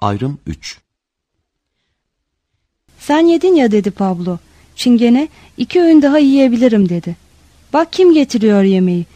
Ayrım 3. Sen yedin ya dedi Pablo. Çingene 2 öğün daha yiyebilirim dedi. Bak kim getiriyor yemeği.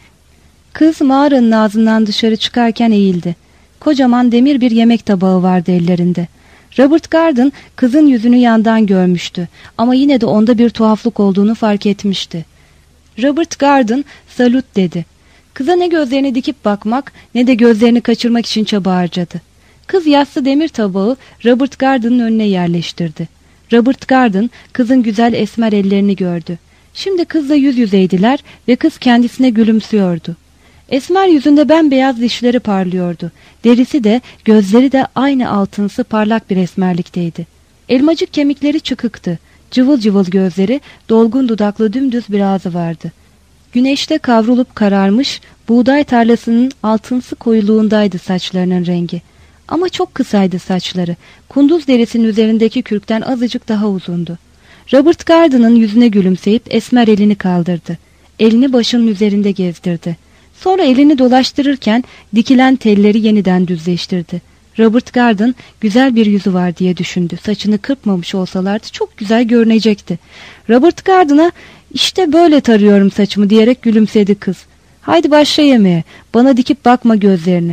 Kız mağaranın ağzından dışarı çıkarken eğildi. Kocaman demir bir yemek tabağı vardı ellerinde. Robert Garden kızın yüzünü yandan görmüştü ama yine de onda bir tuhaflık olduğunu fark etmişti. Robert Garden salut dedi. Kıza ne gözlerini dikip bakmak ne de gözlerini kaçırmak için çaba harcadı. Kız yassı demir tabağı Robert Garden'ın önüne yerleştirdi. Robert Garden kızın güzel esmer ellerini gördü. Şimdi kızla yüz yüzeydiler ve kız kendisine gülümsüyordu. Esmer yüzünde bembeyaz dişleri parlıyordu. Derisi de gözleri de aynı altınsı parlak bir esmerlikteydi. Elmacık kemikleri çıkıktı. Cıvıl cıvıl gözleri, dolgun dudaklı dümdüz bir ağzı vardı. Güneşte kavrulup kararmış, buğday tarlasının altınsı koyuluğundaydı saçlarının rengi. Ama çok kısaydı saçları. Kunduz derisinin üzerindeki kürkten azıcık daha uzundu. Robert Garden'ın yüzüne gülümseyip esmer elini kaldırdı. Elini başının üzerinde gezdirdi. Sonra elini dolaştırırken dikilen telleri yeniden düzleştirdi. Robert Garden güzel bir yüzü var diye düşündü. Saçını kırpmamış olsalardı çok güzel görünecekti. Robert Garden'a işte böyle tarıyorum saçımı diyerek gülümsedi kız. Haydi başla yemeğe. Bana dikip bakma gözlerini.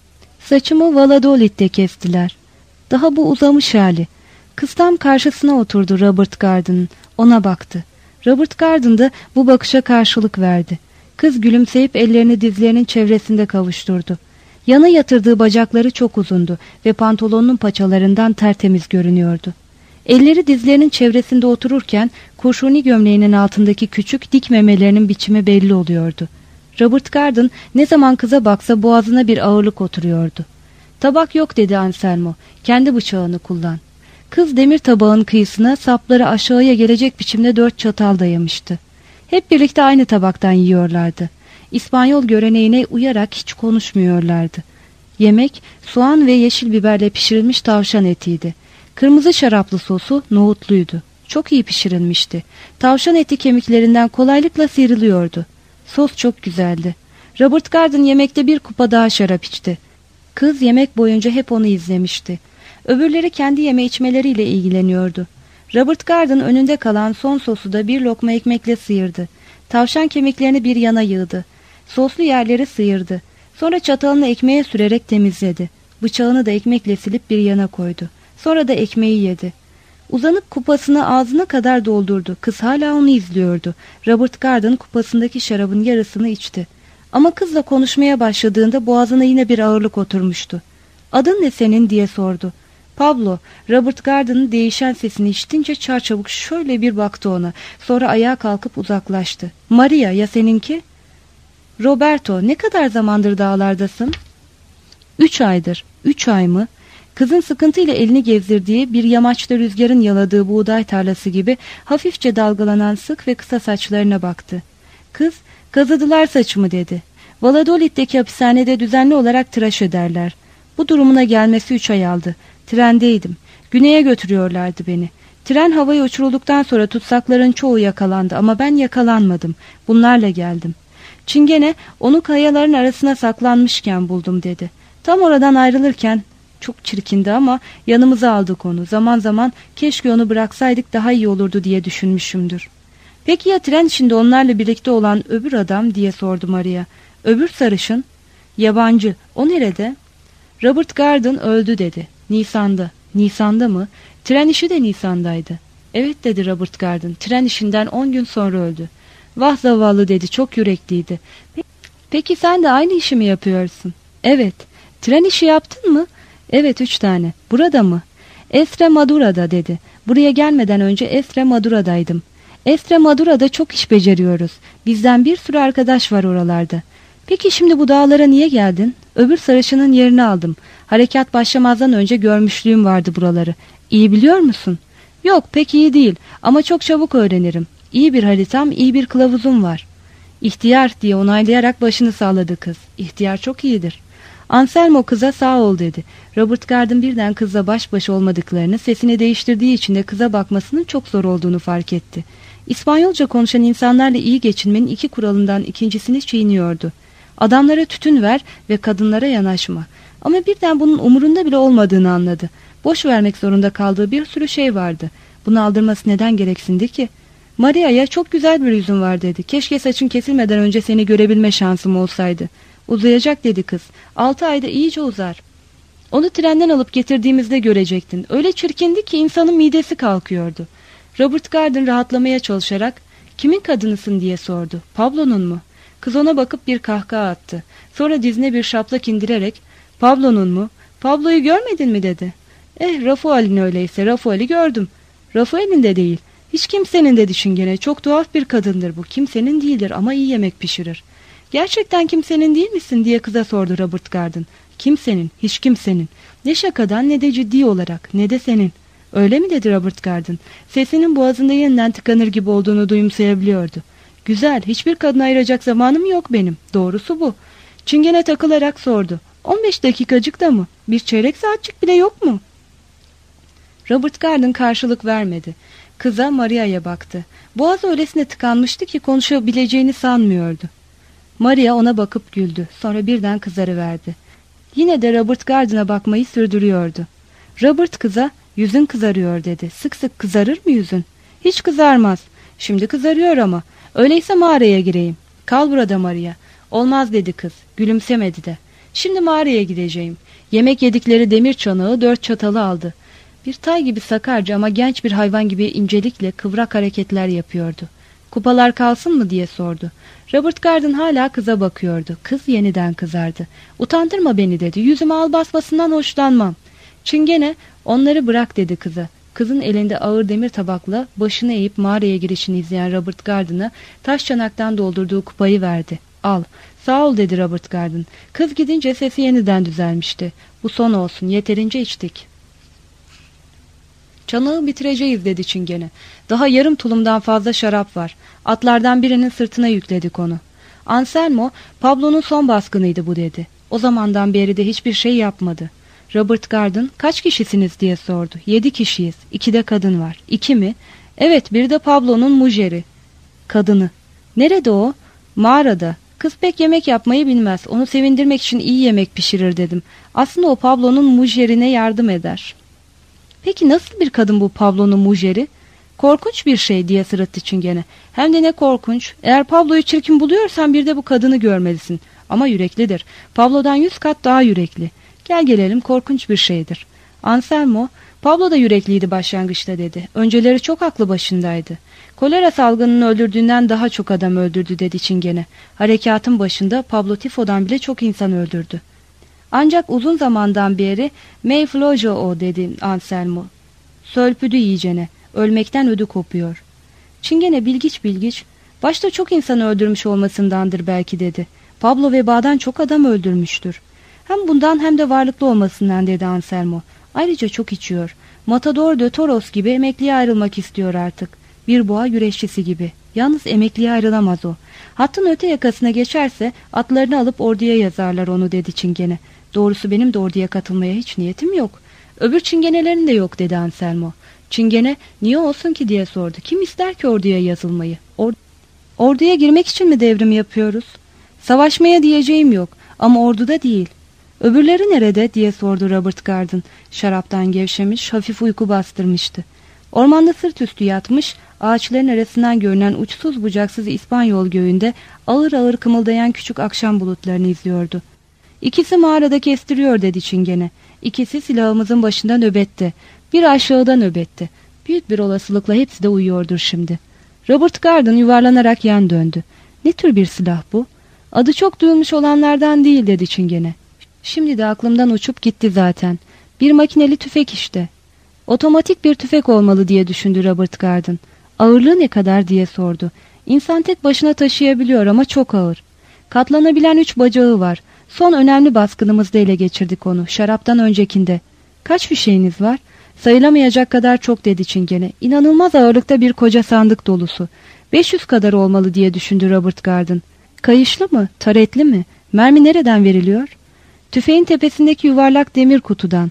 Saçımı Valladolid'de kestiler. Daha bu uzamış hali. Kız tam karşısına oturdu Robert Garden'ın. Ona baktı. Robert Garden da bu bakışa karşılık verdi. Kız gülümseyip ellerini dizlerinin çevresinde kavuşturdu. Yana yatırdığı bacakları çok uzundu ve pantolonunun paçalarından tertemiz görünüyordu. Elleri dizlerinin çevresinde otururken kurşuni gömleğinin altındaki küçük dik memelerinin biçimi belli oluyordu. Robert Garden ne zaman kıza baksa boğazına bir ağırlık oturuyordu. Tabak yok dedi Anselmo. Kendi bıçağını kullan. Kız demir tabağın kıyısına sapları aşağıya gelecek biçimde 4 çatal dayamıştı. Hep birlikte aynı tabaktan yiyorlardı. İspanyol göreneğine uyarak hiç konuşmuyorlardı. Yemek soğan ve yeşil biberle pişirilmiş tavşan etiydi. Kırmızı şaraplı sosu nohutluydu. Çok iyi pişirilmişti. Tavşan eti kemiklerinden kolaylıkla sıyrılıyordu. Sos çok güzeldi. Robert Garden yemekte bir kupa daha şarap içti. Kız yemek boyunca hep onu izlemişti. Öbürleri kendi yeme içmeleriyle ilgileniyordu. Robert Garden önünde kalan son sosu da bir lokma ekmekle sıyırdı. Tavşan kemiklerini bir yana yığdı. Soslu yerleri sıyırdı. Sonra çatalını ekmeğe sürerek temizledi. Bıçağını da ekmekle silip bir yana koydu. Sonra da ekmeği yedi. Uzanıp kupasını ağzına kadar doldurdu. Kız hala onu izliyordu. Robert Garden kupasındaki şarabın yarısını içti. Ama kızla konuşmaya başladığında boğazına yine bir ağırlık oturmuştu. "Adın ne senin?" diye sordu. Pablo, Robert Garden'ın değişen sesini işitince çarçabuk şöyle bir baktı ona. Sonra ayağa kalkıp uzaklaştı. "Maria, ya seninki?" "Roberto, ne kadar zamandır dağlardasın?" 3 aydır. 3 ay mı? Kızın sıkıntıyla elini gezdirdiği bir yamaçta rüzgarın yaladığı buğday tarlası gibi hafifçe dalgalanan sık ve kısa saçlarına baktı. Kız, "Kazıdılar saçımı" dedi. "Valladolid'deki hapishanede düzenli olarak tıraş ederler. Bu durumuna gelmesi 3 ay aldı. Trendeydim. Güneye götürüyorlardı beni. Tren havaya uçurulduktan sonra tutsakların çoğu yakalandı ama ben yakalanmadım. Bunlarla geldim. Çingene onu kayaların arasına saklanmışken buldum" dedi. "Tam oradan ayrılırken çok çirkindi ama yanımıza aldık onu. Zaman zaman keşke onu bıraksaydık daha iyi olurdu diye düşünmüşümdür." "Peki ya tren içinde onlarla birlikte olan öbür adam?" diye sordu Maria. "Öbür sarışın?" "Yabancı. O nerede?" "Robert Garden öldü" dedi. "Nisan'da." "Nisan'da mı? Tren işi de Nisan'daydı." "Evet" dedi Robert Garden. "Tren işinden 10 gün sonra öldü." "Vah zavallı" dedi. "Çok yürekliydi." "Peki sen de aynı işi mi yapıyorsun?" "Evet." "Tren işi yaptın mı?" "Evet, 3 tane." "Burada mı?" "Estremadura'da" dedi. "Buraya gelmeden önce Estremadura'daydım." "Estremadura'da çok iş beceriyoruz. Bizden bir sürü arkadaş var oralarda." "Peki şimdi bu dağlara niye geldin?" "Öbür sarışının yerini aldım. Harekat başlamazdan önce görmüşlüğüm vardı buraları." "İyi biliyor musun?" "Yok, pek iyi değil ama çok çabuk öğrenirim. İyi bir haritam, iyi bir kılavuzum var." "İhtiyar" diye onaylayarak başını salladı kız. "İhtiyar çok iyidir." Anselmo kıza "Sağ ol" dedi. Robert Garden birden kızla baş başa olmadıklarını, sesini değiştirdiği için de kıza bakmasının çok zor olduğunu fark etti. İspanyolca konuşan insanlarla iyi geçinmenin 2 kuralından ikincisini çiğniyordu. Adamlara tütün ver ve kadınlara yanaşma. Ama birden bunun umurunda bile olmadığını anladı. Boş vermek zorunda kaldığı bir sürü şey vardı. Bunu aldırması neden gereksindi ki? Maria'ya çok güzel bir yüzün var dedi. Keşke saçın kesilmeden önce seni görebilme şansım olsaydı. Uzayacak dedi kız. 6 ayda iyice uzar. Onu trenden alıp getirdiğimizde görecektin. Öyle çirkindi ki insanın midesi kalkıyordu. Robert Garden rahatlamaya çalışarak kimin kadınısın diye sordu. Pablo'nun mu? Kız ona bakıp bir kahkaha attı. Sonra dizine bir şaplak indirerek Pablo'nun mu? Pablo'yu görmedin mi dedi. Rafael'in öyleyse. Rafael'i gördüm. Rafael'in de değil. Hiç kimsenin de düşüngene. Çok tuhaf bir kadındır bu. Kimsenin değildir ama iyi yemek pişirir. Gerçekten kimsenin değil misin diye kıza sordu Robert Garden. Kimsenin, hiç kimsenin. Ne şakadan ne de ciddi olarak, ne de senin. Öyle mi dedi Robert Garden. Sesinin boğazında yeniden tıkanır gibi olduğunu duyumsayabiliyordu. Güzel, hiçbir kadına ayıracak zamanım yok benim. Doğrusu bu. Çingene takılarak sordu. 15 dakikacık da mı? Bir çeyrek saatçik bile yok mu? Robert Garden karşılık vermedi. Kıza Maria'ya baktı. Boğazı öylesine tıkanmıştı ki konuşabileceğini sanmıyordu. Maria ona bakıp güldü. Sonra birden kızarıverdi. Yine de Robert Garden'a bakmayı sürdürüyordu. Robert kıza, yüzün kızarıyor dedi. Sık sık kızarır mı yüzün? Hiç kızarmaz. Şimdi kızarıyor ama. Öyleyse mağaraya gireyim. Kal burada Maria. Olmaz dedi kız. Gülümsemedi de. Şimdi mağaraya gideceğim. Yemek yedikleri demir çanağı 4 çatalı aldı. Bir tay gibi sakarca ama genç bir hayvan gibi incelikle kıvrak hareketler yapıyordu. Kupalar kalsın mı diye sordu. Robert Garden hala kıza bakıyordu. Kız yeniden kızardı. Utandırma beni dedi. Yüzüme al basmasından hoşlanmam. Çingene onları bırak dedi kıza. Kızın elinde ağır demir tabakla başını eğip mağaraya girişini izleyen Robert Garden'a taş çanaktan doldurduğu kupayı verdi. Al. Sağ ol dedi Robert Garden. Kız gidince sesi yeniden düzelmişti. Bu son olsun. Yeterince içtik. Çanağı bitireceğiz dedi Çingene. Daha yarım tulumdan fazla şarap var. Atlardan birinin sırtına yükledik onu. Anselmo, Pablo'nun son baskınıydı bu dedi. O zamandan beri de hiçbir şey yapmadı. Robert Garden, kaç kişisiniz diye sordu. 7 kişiyiz. 2 de kadın var. 2 mi? Evet, biri de Pablo'nun mujeri. Kadını. Nerede o? Mağarada. Kız pek yemek yapmayı bilmez. Onu sevindirmek için iyi yemek pişirir dedim. Aslında o Pablo'nun mujerine yardım eder. Peki nasıl bir kadın bu Pablo'nun mujeri? Korkunç bir şey diye sırıttı Çingene. Hem de ne korkunç. Eğer Pablo'yu çirkin buluyorsan bir de bu kadını görmelisin. Ama yüreklidir. Pablo'dan 100 kat daha yürekli. Gel gelelim korkunç bir şeydir. Anselmo, Pablo da yürekliydi başlangıçta dedi. Önceleri çok aklı başındaydı. Kolera salgınını öldürdüğünden daha çok adam öldürdü dedi Çingene. Harekatın başında Pablo tifodan bile çok insan öldürdü. Ancak uzun zamandan beri Mayflojo o dedi Anselmo. Sölpüdü iyicene. Ölmekten ödü kopuyor. Çingene bilgiç. Başta çok insan öldürmüş olmasındandır belki dedi. Pablo vebadan çok adam öldürmüştür. Hem bundan hem de varlıklı olmasından dedi Anselmo. Ayrıca çok içiyor. Matador de Toros gibi emekliye ayrılmak istiyor artık. Bir boğa güreşçisi gibi. Yalnız emekliye ayrılamaz o. Hattın öte yakasına geçerse atlarını alıp orduya yazarlar onu dedi Çingene. Doğrusu benim de orduya katılmaya hiç niyetim yok. Öbür çingenelerin de yok dedi Anselmo. Çingene niye olsun ki diye sordu. Kim ister ki orduya yazılmayı? Orduya girmek için mi devrim yapıyoruz? Savaşmaya diyeceğim yok ama orduda değil. Öbürleri nerede diye sordu Robert Garden. Şaraptan gevşemiş, hafif uyku bastırmıştı. Ormanda sırt üstü yatmış, ağaçların arasından görünen uçsuz bucaksız İspanyol göğünde ağır ağır kımıldayan küçük akşam bulutlarını izliyordu. İkisi mağarada kestiriyor dedi Çingene. İkisi silahımızın başında nöbette. Bir aşağıda nöbette. Büyük bir olasılıkla hepsi de uyuyordur şimdi. Robert Garden yuvarlanarak yan döndü. Ne tür bir silah bu? Adı çok duyulmuş olanlardan değil dedi Çingene. Şimdi de aklımdan uçup gitti zaten. Bir makineli tüfek işte. Otomatik bir tüfek olmalı diye düşündü Robert Garden. Ağırlığı ne kadar diye sordu. İnsan tek başına taşıyabiliyor ama çok ağır. Katlanabilen 3 bacağı var. Son önemli baskınımızda ele geçirdik onu. Şaraptan öncekinde. Kaç fişeğiniz var? Sayılamayacak kadar çok dedi Çingene. İnanılmaz ağırlıkta bir koca sandık dolusu. 500 kadar olmalı diye düşündü Robert Garden. Kayışlı mı? Taretli mi? Mermi nereden veriliyor? Tüfeğin tepesindeki yuvarlak demir kutudan.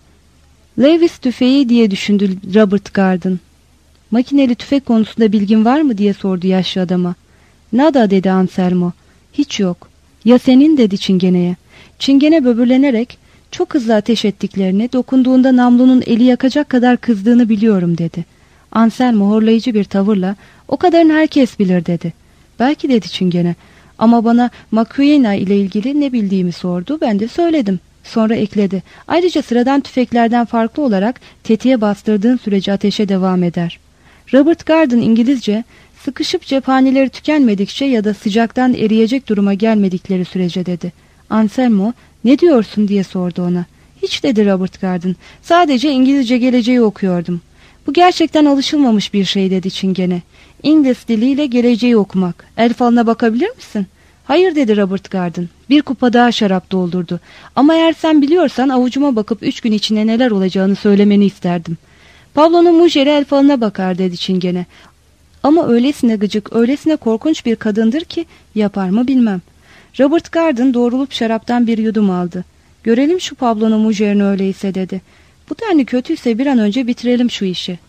Lewis tüfeği diye düşündü Robert Garden. Makineli tüfek konusunda bilgin var mı diye sordu yaşlı adama. Nada dedi Anselmo. Hiç yok. Ya senin dedi Çingene'ye. Çingene böbürlenerek Çok hızlı ateş ettiklerini, dokunduğunda namlunun eli yakacak kadar kızdığını biliyorum dedi. Anselmo horlayıcı bir tavırla o kadarını herkes bilir dedi. Belki dedi Çingene ama bana Macuena ile ilgili ne bildiğimi sordu, ben de söyledim. Sonra ekledi. Ayrıca sıradan tüfeklerden farklı olarak tetiğe bastırdığın sürece ateşe devam eder. Robert Garden İngilizce, sıkışıp cephaneleri tükenmedikçe ya da sıcaktan eriyecek duruma gelmedikleri sürece dedi. Anselmo, ne diyorsun diye sordu ona. Hiç dedi Robert Garden, sadece İngilizce geleceği okuyordum. Bu gerçekten alışılmamış bir şey dedi Çingene. İngiliz diliyle geleceği okumak. El falına bakabilir misin? Hayır dedi Robert Garden. Bir kupa daha şarap doldurdu. Ama eğer sen biliyorsan avucuma bakıp 3 gün içinde neler olacağını söylemeni isterdim. Pablo'nun mujeri el falına bakar dedi Çingene. Ama öylesine gıcık, öylesine korkunç bir kadındır ki yapar mı bilmem. Robert Garden doğrulup şaraptan bir yudum aldı. Görelim şu Pablo'nun mujerini öyleyse dedi. Bu denli kötüyse bir an önce bitirelim şu işi.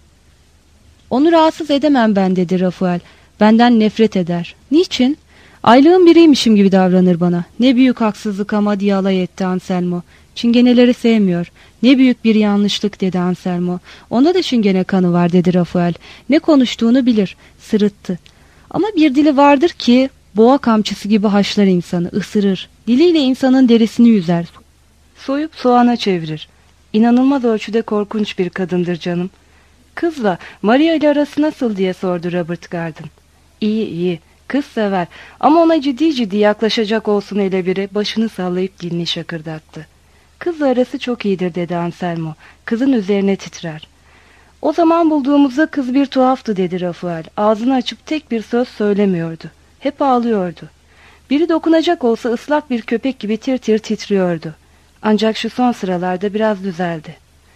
Onu rahatsız edemem ben dedi Rafael. Benden nefret eder. Niçin? Aylığın biriymişim gibi davranır bana. Ne büyük haksızlık ama diye alay etti Anselmo. Çingeneleri sevmiyor. Ne büyük bir yanlışlık dedi Anselmo. Onda da çingene kanı var dedi Rafael. Ne konuştuğunu bilir. Sırıttı. Ama bir dili vardır ki boğa kamçısı gibi haşlar insanı, ısırır. Diliyle insanın derisini yüzer. Soyup soğana çevirir. İnanılmaz ölçüde korkunç bir kadındır canım. Kızla Maria ile arası nasıl diye sordu Robert Garden. İyi iyi. Kız sever ama ona ciddi ciddi yaklaşacak olsun hele biri başını sallayıp dilini şakırdattı. Kızla arası çok iyidir dedi Anselmo. Kızın üzerine titrer. O zaman bulduğumuzda kız bir tuhaftı dedi Rafael. Ağzını açıp tek bir söz söylemiyordu. Hep ağlıyordu. Biri dokunacak olsa ıslak bir köpek gibi tir tir titriyordu. Ancak şu son sıralarda biraz düzeldi.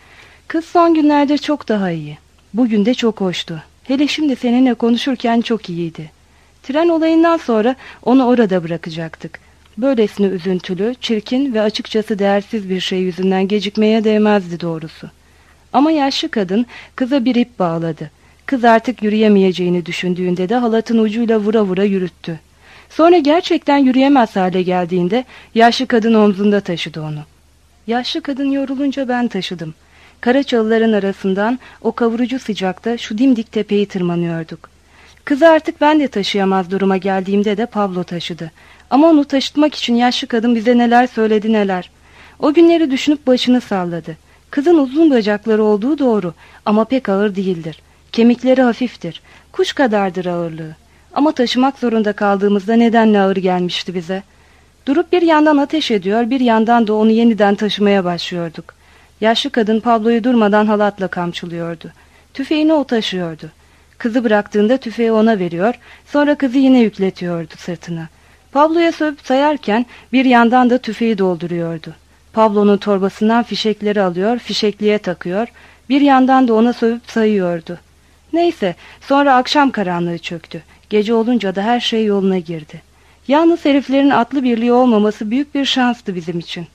Kız son günlerde çok daha iyi. Bugün de çok hoştu. Hele şimdi seninle konuşurken çok iyiydi. Tren olayından sonra onu orada bırakacaktık. Böylesine üzüntülü, çirkin ve açıkçası değersiz bir şey yüzünden gecikmeye değmezdi doğrusu. Ama yaşlı kadın kıza bir ip bağladı. Kız artık yürüyemeyeceğini düşündüğünde de halatın ucuyla vura vura yürüttü. Sonra gerçekten yürüyemez hale geldiğinde yaşlı kadın omzunda taşıdı onu. Yaşlı kadın yorulunca ben taşıdım. Kara çalıların arasından o kavurucu sıcakta şu dimdik tepeyi tırmanıyorduk. Kızı artık ben de taşıyamaz duruma geldiğimde de Pablo taşıdı. Ama onu taşıtmak için yaşlı kadın bize neler söyledi neler. O günleri düşünüp başını salladı. Kızın uzun bacakları olduğu doğru ama pek ağır değildir. Kemikleri hafiftir. Kuş kadardır ağırlığı. Ama taşımak zorunda kaldığımızda nedenle ağır gelmişti bize. Durup bir yandan ateş ediyor, bir yandan da onu yeniden taşımaya başlıyorduk. Yaşlı kadın Pablo'yu durmadan halatla kamçılıyordu. Tüfeğini o taşıyordu. Kızı bıraktığında tüfeği ona veriyor, sonra kızı yine yükletiyordu sırtına. Pablo'ya sövüp sayarken bir yandan da tüfeği dolduruyordu. Pablo'nun torbasından fişekleri alıyor, fişekliğe takıyor, bir yandan da ona sövüp sayıyordu. Neyse, sonra akşam karanlığı çöktü. Gece olunca da her şey yoluna girdi. Yalnız heriflerin atlı birliği olmaması büyük bir şanstı bizim için.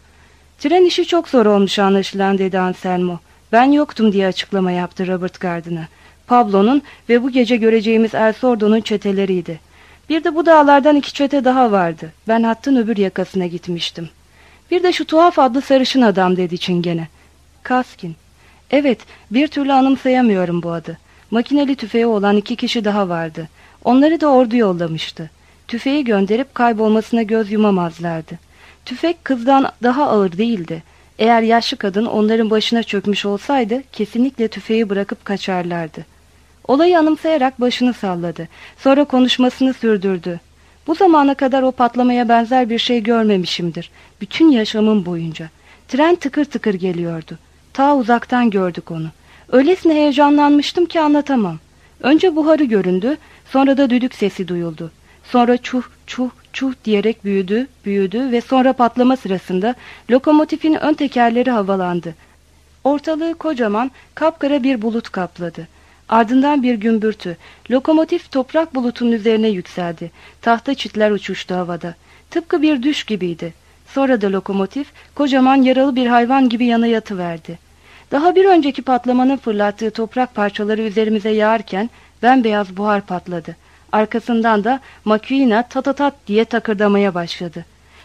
Tren işi çok zor olmuş anlaşılan dedi Anselmo. Ben yoktum diye açıklama yaptı Robert Garden'a. Pablo'nun ve bu gece göreceğimiz El Sordo'nun çeteleriydi. Bir de bu dağlardan 2 çete daha vardı. Ben hattın öbür yakasına gitmiştim. Bir de şu tuhaf adlı sarışın adam dedi Çingene. Kaskin. Evet, bir türlü anımsayamıyorum bu adı. Makineli tüfeği olan 2 kişi daha vardı. Onları da ordu yollamıştı. Tüfeği gönderip kaybolmasına göz yumamazlardı. Tüfek kızdan daha ağır değildi. Eğer yaşlı kadın onların başına çökmüş olsaydı kesinlikle tüfeği bırakıp kaçarlardı. Olayı anımsayarak başını salladı. Sonra konuşmasını sürdürdü. Bu zamana kadar o patlamaya benzer bir şey görmemişimdir. Bütün yaşamım boyunca. Tren tıkır tıkır geliyordu. Ta uzaktan gördük onu. Öylesine heyecanlanmıştım ki anlatamam. Önce buharı göründü, sonra da düdük sesi duyuldu. Sonra çuh çuh çuh diyerek büyüdü, büyüdü ve sonra patlama sırasında lokomotifin ön tekerleri havalandı. Ortalığı kocaman, kapkara bir bulut kapladı. Ardından bir gümbürtü. Lokomotif toprak bulutunun üzerine yükseldi. Tahta çitler uçuştu havada. Tıpkı bir düş gibiydi. Sonra da lokomotif kocaman yaralı bir hayvan gibi yana yatıverdi. Daha bir önceki patlamanın fırlattığı toprak parçaları üzerimize yağarken bembeyaz buhar patladı. Arkasından da Macuena tatatat diye takırdamaya başladı.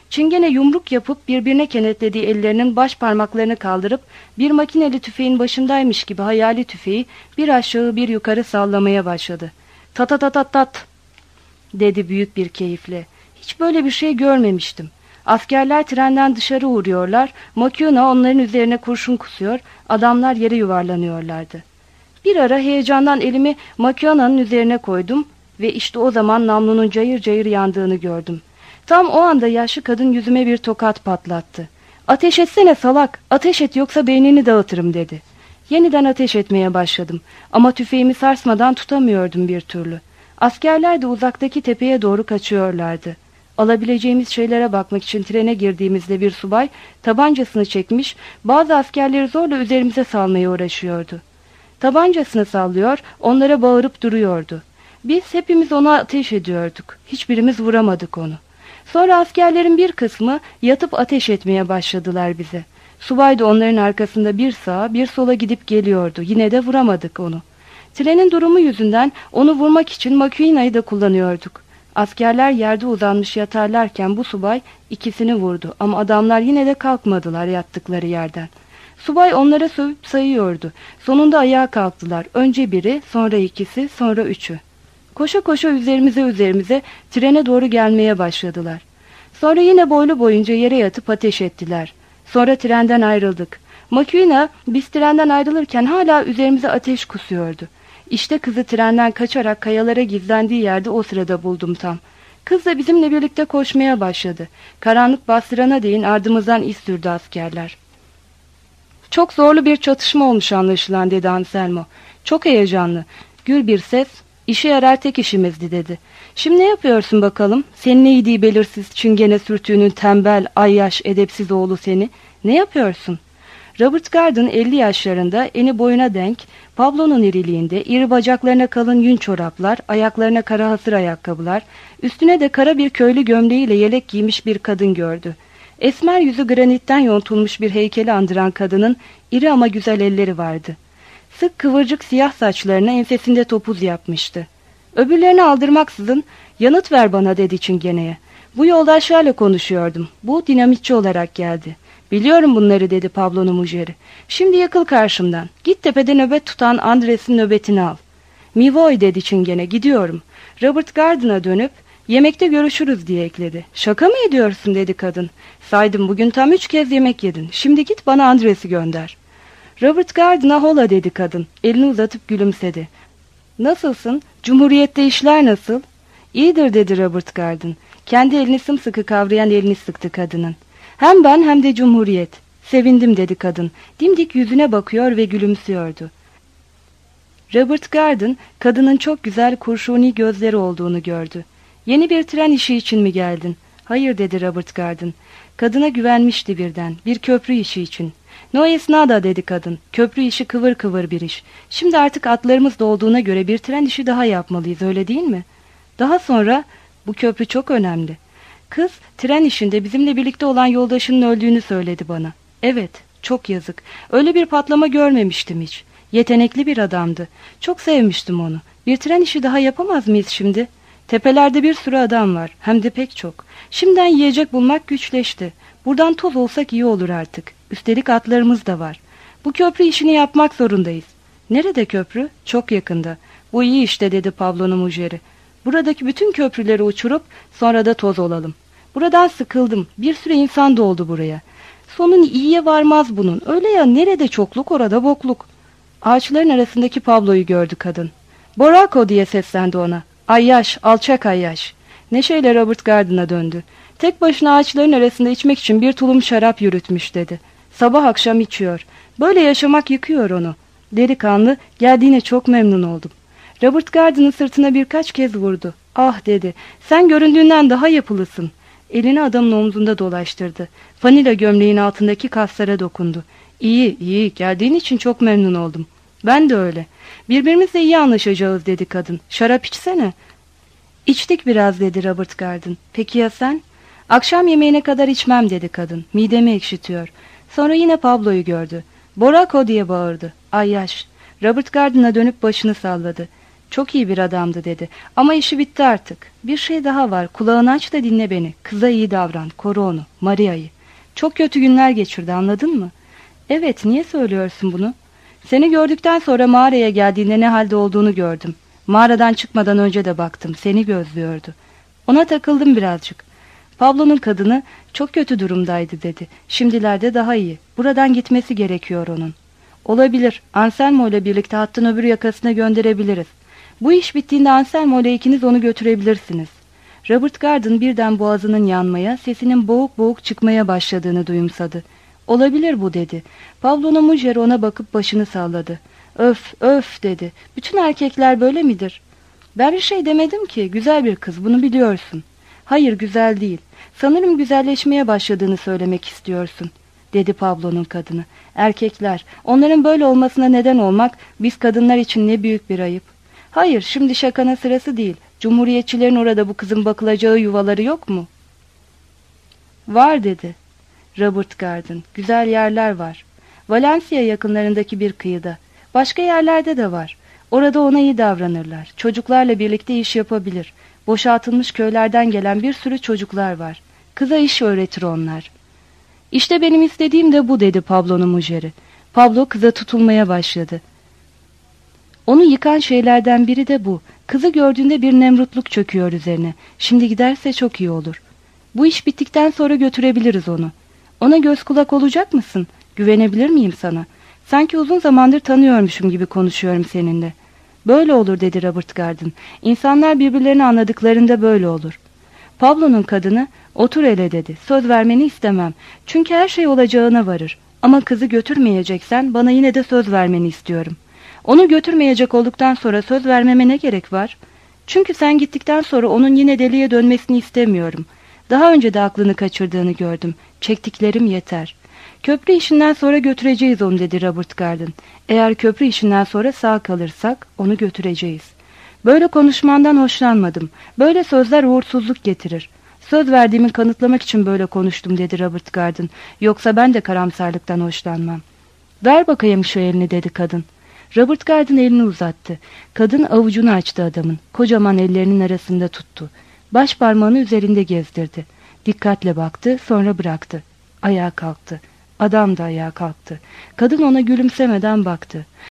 Çingene yumruk yapıp birbirine kenetlediği ellerinin baş parmaklarını kaldırıp bir makineli tüfeğin başındaymış gibi hayali tüfeği bir aşağı bir yukarı sallamaya başladı. "Tat tat tat tat," dedi büyük bir keyifle. "Hiç böyle bir şey görmemiştim." Askerler trenden dışarı vuruyorlar, makina onların üzerine kurşun kusuyor, adamlar yere yuvarlanıyorlardı. Bir ara heyecandan elimi makinanın üzerine koydum ve işte o zaman namlunun cayır cayır yandığını gördüm. Tam o anda yaşlı kadın yüzüme bir tokat patlattı. "Ateş etsene salak, ateş et yoksa beynini dağıtırım," dedi. Yeniden ateş etmeye başladım ama tüfeğimi sarsmadan tutamıyordum bir türlü. Askerler de uzaktaki tepeye doğru kaçıyorlardı. Alabileceğimiz şeylere bakmak için trene girdiğimizde bir subay tabancasını çekmiş, bazı askerleri zorla üzerimize salmaya uğraşıyordu. Tabancasını sallıyor, onlara bağırıp duruyordu. Biz hepimiz ona ateş ediyorduk. Hiçbirimiz vuramadık onu. Sonra askerlerin bir kısmı yatıp ateş etmeye başladılar bize. Subay da onların arkasında bir sağa bir sola gidip geliyordu. Yine de vuramadık onu. Trenin durumu yüzünden onu vurmak için makinayı da kullanıyorduk. Askerler yerde uzanmış yatarlarken bu subay ikisini vurdu ama adamlar yine de kalkmadılar yattıkları yerden. Subay onlara sövüp sayıyordu. Sonunda ayağa kalktılar. Önce biri, sonra ikisi, sonra üçü. Koşa koşa üzerimize trene doğru gelmeye başladılar. Sonra yine boylu boyunca yere yatıp ateş ettiler. Sonra trenden ayrıldık. Makina biz trenden ayrılırken hala üzerimize ateş kusuyordu. İşte kızı trenden kaçarak kayalara gizlendiği yerde o sırada buldum tam. Kız da bizimle birlikte koşmaya başladı. Karanlık bastırana değin ardımızdan iz sürdü askerler. "Çok zorlu bir çatışma olmuş anlaşılan," dedi Anselmo. "Çok heyecanlı. Gür bir ses, 'İşe yarar tek işimizdi,' dedi. Şimdi ne yapıyorsun bakalım? Senin neydiği belirsiz çingene sürtüğünün tembel, ayyaş, edepsiz oğlu seni. Ne yapıyorsun?" Robert Garden 50 yaşlarında, eni boyuna denk, Pablo'nun iriliğinde, iri bacaklarına kalın yün çoraplar, ayaklarına kara hasır ayakkabılar, üstüne de kara bir köylü gömleğiyle yelek giymiş bir kadın gördü. Esmer yüzü granitten yontulmuş bir heykeli andıran kadının iri ama güzel elleri vardı. Sık kıvırcık siyah saçlarına ensesinde topuz yapmıştı. Öbürlerini aldırmaksızın "Yanıt ver bana," dedi çingeneye. "Bu yoldaşlarla konuşuyordum. Bu dinamitçi olarak geldi." "Biliyorum bunları," dedi Pablo'nun mujeri. "Şimdi yakıl karşımdan. Git tepede nöbet tutan Andres'in nöbetini al." "Mi voy," dedi çingene, "gidiyorum." Robert Garden'a dönüp "Yemekte görüşürüz," diye ekledi. "Şaka mı ediyorsun?" dedi kadın. "Saydım, bugün tam 3 kez yemek yedin. Şimdi git bana Andres'i gönder." Robert Garden'a "Hola," dedi kadın. Elini uzatıp gülümsedi. "Nasılsın? Cumhuriyette işler nasıl?" "İyidir," dedi Robert Garden. Kendi elini sımsıkı kavrayan elini sıktı kadının. "Hem ben hem de Cumhuriyet." "Sevindim," dedi kadın. Dimdik yüzüne bakıyor ve gülümsüyordu. Robert Garden, kadının çok güzel kurşuni gözleri olduğunu gördü. "Yeni bir tren işi için mi geldin?" "Hayır," dedi Robert Garden. Kadına güvenmişti birden. "Bir köprü işi için." "No es nada," dedi kadın. "Köprü işi kıvır kıvır bir iş. Şimdi artık atlarımız da olduğuna göre bir tren işi daha yapmalıyız, öyle değil mi?" Daha sonra, "Bu köprü çok önemli." Kız, tren işinde bizimle birlikte olan yoldaşının öldüğünü söyledi bana. "Evet, çok yazık. Öyle bir patlama görmemiştim hiç. Yetenekli bir adamdı. Çok sevmiştim onu. Bir tren işi daha yapamaz mıyız şimdi? Tepelerde bir sürü adam var. Hem de pek çok. Şimdiden yiyecek bulmak güçleşti. Buradan toz olsak iyi olur artık. Üstelik atlarımız da var. Bu köprü işini yapmak zorundayız." "Nerede köprü?" "Çok yakında." "Bu iyi işte," dedi Pablo'nun mujeri. "Buradaki bütün köprüleri uçurup sonra da toz olalım. Buradan sıkıldım. Bir sürü insan doldu buraya. Sonun iyiye varmaz bunun. Öyle ya, nerede çokluk orada bokluk." Ağaçların arasındaki Pablo'yu gördü kadın. "Borako," diye seslendi ona. "Ayyaş, alçak ayyaş." Neşeyle Robert Garden'a döndü. "Tek başına ağaçların arasında içmek için bir tulum şarap yürütmüş," dedi. "Sabah akşam içiyor. Böyle yaşamak yıkıyor onu. Delikanlı, geldiğine çok memnun oldum." Robert Garden'ın sırtına birkaç kez vurdu. "Ah," dedi, "sen göründüğünden daha yapılısın." Elini adamın omzunda dolaştırdı. Fanila gömleğin altındaki kaslara dokundu. "İyi, iyi, geldiğin için çok memnun oldum." "Ben de öyle. Birbirimizle iyi anlaşacağız," dedi kadın. "Şarap içsene." "İçtik biraz," dedi Robert Garden. "Peki ya sen?" "Akşam yemeğine kadar içmem," dedi kadın. "Midemi ekşitiyor." Sonra yine Pablo'yu gördü. "Borako," diye bağırdı. "Ayyaş." Robert Garden'a dönüp başını salladı. Çok iyi bir adamdı dedi. Ama işi bitti artık. Bir şey daha var. Kulağını aç da dinle beni. Kıza iyi davran. Koru onu. Maria'yı. Çok kötü günler geçirdi, anladın mı? Evet, niye söylüyorsun bunu? Seni gördükten sonra mağaraya geldiğinde ne halde olduğunu gördüm. Mağaradan çıkmadan önce de baktım. Seni gözlüyordu. Ona takıldım birazcık. Pablo'nun kadını çok kötü durumdaydı dedi. Şimdilerde daha iyi. Buradan gitmesi gerekiyor onun. Olabilir. Anselmo ile birlikte hattın öbür yakasına gönderebiliriz. Bu iş bittiğinde Anselmo ile ikiniz onu götürebilirsiniz. Robert Garden birden boğazının yanmaya, sesinin boğuk boğuk çıkmaya başladığını duyumsadı. Olabilir bu dedi. Pablo'nun Mujeri ona bakıp başını salladı. Öf öf dedi. Bütün erkekler böyle midir? Ben bir şey demedim ki. Güzel bir kız, bunu biliyorsun. Hayır, güzel değil. Sanırım güzelleşmeye başladığını söylemek istiyorsun, dedi Pablo'nun kadını. Erkekler, onların böyle olmasına neden olmak biz kadınlar için ne büyük bir ayıp. Hayır, şimdi şakanın sırası değil. Cumhuriyetçilerin orada bu kızın bakılacağı yuvaları yok mu? Var dedi Robert Garden. Güzel yerler var. Valencia yakınlarındaki bir kıyıda. Başka yerlerde de var. Orada ona iyi davranırlar. Çocuklarla birlikte iş yapabilir. Boşaltılmış köylerden gelen bir sürü çocuklar var. Kıza iş öğretir onlar. İşte benim istediğim de bu dedi Pablo'nun Mujeri. Pablo kıza tutulmaya başladı. Onu yıkan şeylerden biri de bu. Kızı gördüğünde bir nemrutluk çöküyor üzerine. Şimdi giderse çok iyi olur. Bu iş bittikten sonra götürebiliriz onu. Ona göz kulak olacak mısın? Güvenebilir miyim sana? Sanki uzun zamandır tanıyormuşum gibi konuşuyorum seninle. Böyle olur dedi Robert Garden. İnsanlar birbirlerini anladıklarında böyle olur. Pablo'nun kadını otur hele dedi. Söz vermeni istemem. Çünkü her şey olacağına varır. Ama kızı götürmeyeceksen bana yine de söz vermeni istiyorum. Onu götürmeyecek olduktan sonra söz vermeme ne gerek var? Çünkü sen gittikten sonra onun yine deliye dönmesini istemiyorum. Daha önce de aklını kaçırdığını gördüm. Çektiklerim yeter. Köprü işinden sonra götüreceğiz onu dedi Robert Garden. Eğer köprü işinden sonra sağ kalırsak onu götüreceğiz. Böyle konuşmandan hoşlanmadım. Böyle sözler uğursuzluk getirir. Söz verdiğimi kanıtlamak için böyle konuştum dedi Robert Garden. Yoksa ben de karamsarlıktan hoşlanmam. Ver bakayım şu elini dedi kadın. Robert Garden elini uzattı. Kadın avucunu açtı adamın. Kocaman ellerinin arasında tuttu. Baş parmağını üzerinde gezdirdi. Dikkatle baktı, sonra bıraktı. Ayağa kalktı. Adam da ayağa kalktı. Kadın ona gülümsemeden baktı.